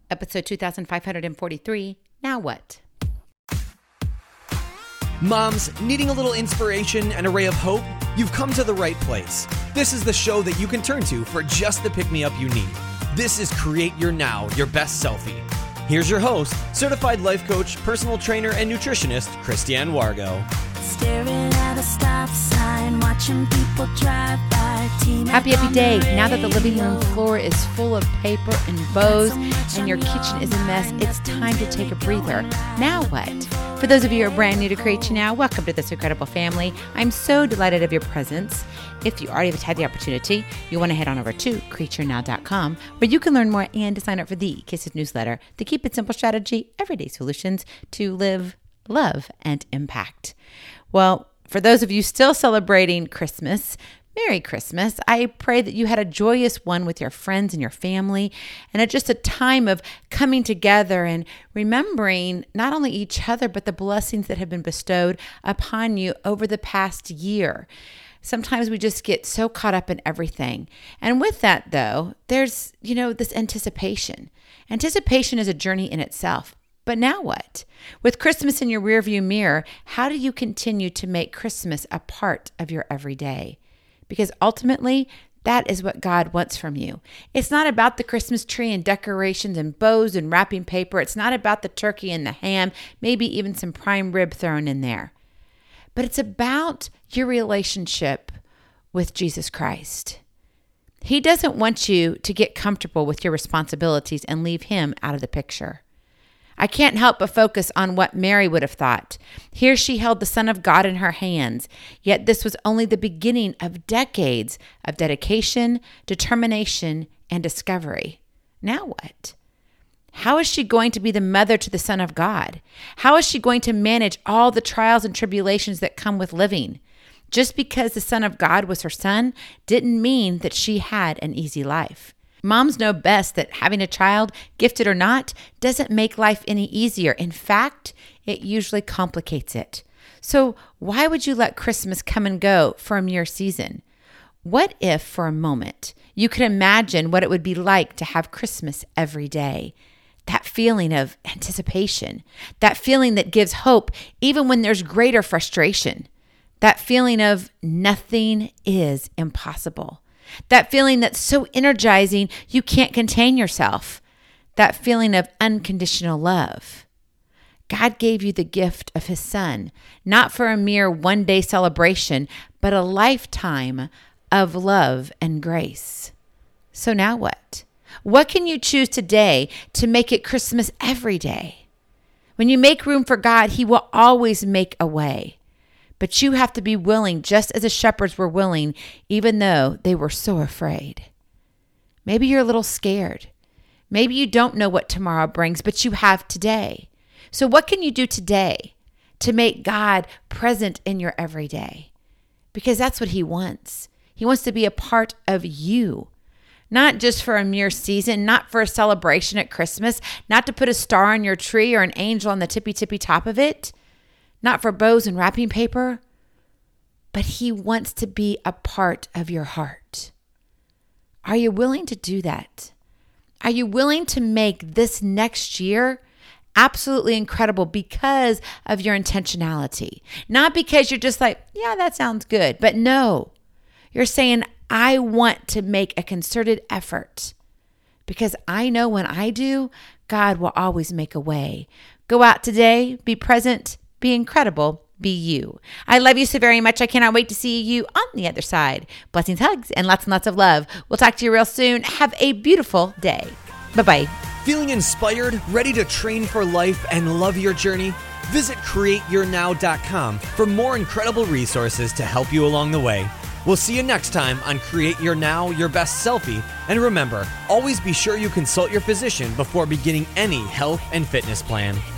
episode 2543, Now What? Moms, needing a little inspiration and a ray of hope? You've come to the right place. This is the show that you can turn to for just the pick-me-up you need. This is Create Your Now, Your Best Selfie. Here's your host, certified life coach, personal trainer, and nutritionist, Christiane Wargo. Staring at a stop sign, watching people drive by. Happy day. Now that the living room floor is full of paper and bows and your kitchen is a mess, it's time to take a breather. Now what? For those of you who are brand new to Create Your Now, welcome to this incredible family. I'm so delighted of your presence. If you already have had the opportunity, you want to head on over to createyournow.com, where you can learn more and to sign up for the Kisses newsletter, the Keep It Simple strategy, everyday solutions to live, love, and impact. Well, for those of you still celebrating Christmas, Merry Christmas. I pray that you had a joyous one with your friends and your family, and just a time of coming together and remembering not only each other, but the blessings that have been bestowed upon you over the past year. Sometimes we just get so caught up in everything. And with that, though, there's, this anticipation. Anticipation is a journey in itself. But now what? With Christmas in your rearview mirror, how do you continue to make Christmas a part of your everyday? Because ultimately, that is what God wants from you. It's not about the Christmas tree and decorations and bows and wrapping paper. It's not about the turkey and the ham, maybe even some prime rib thrown in there. But it's about your relationship with Jesus Christ. He doesn't want you to get comfortable with your responsibilities and leave him out of the picture. I can't help but focus on what Mary would have thought. Here she held the Son of God in her hands, yet this was only the beginning of decades of dedication, determination, and discovery. Now what? How is she going to be the mother to the Son of God? How is she going to manage all the trials and tribulations that come with living? Just because the Son of God was her son didn't mean that she had an easy life. Moms know best that having a child, gifted or not, doesn't make life any easier. In fact, it usually complicates it. So why would you let Christmas come and go for a mere season? What if, for a moment, you could imagine what it would be like to have Christmas every day? That feeling of anticipation, that feeling that gives hope even when there's greater frustration, that feeling of nothing is impossible. That feeling that's so energizing you can't contain yourself. That feeling of unconditional love. God gave you the gift of his son, not for a mere one-day celebration, but a lifetime of love and grace. So now what? What can you choose today to make it Christmas every day? When you make room for God, he will always make a way. But you have to be willing, just as the shepherds were willing, even though they were so afraid. Maybe you're a little scared. Maybe you don't know what tomorrow brings, but you have today. So what can you do today to make God present in your everyday? Because that's what he wants. He wants to be a part of you. Not just for a mere season, not for a celebration at Christmas, not to put a star on your tree or an angel on the tippy top of it. Not for bows and wrapping paper, but he wants to be a part of your heart. Are you willing to do that? Are you willing to make this next year absolutely incredible because of your intentionality? Not because you're just like, yeah, that sounds good. But no, you're saying, I want to make a concerted effort because I know when I do, God will always make a way. Go out today, be present, be incredible, be you. I love you so very much. I cannot wait to see you on the other side. Blessings, hugs, and lots of love. We'll talk to you real soon. Have a beautiful day. Bye-bye. Feeling inspired, ready to train for life and love your journey? Visit createyournow.com for more incredible resources to help you along the way. We'll see you next time on Create Your Now, Your Best Selfie. And remember, always be sure you consult your physician before beginning any health and fitness plan.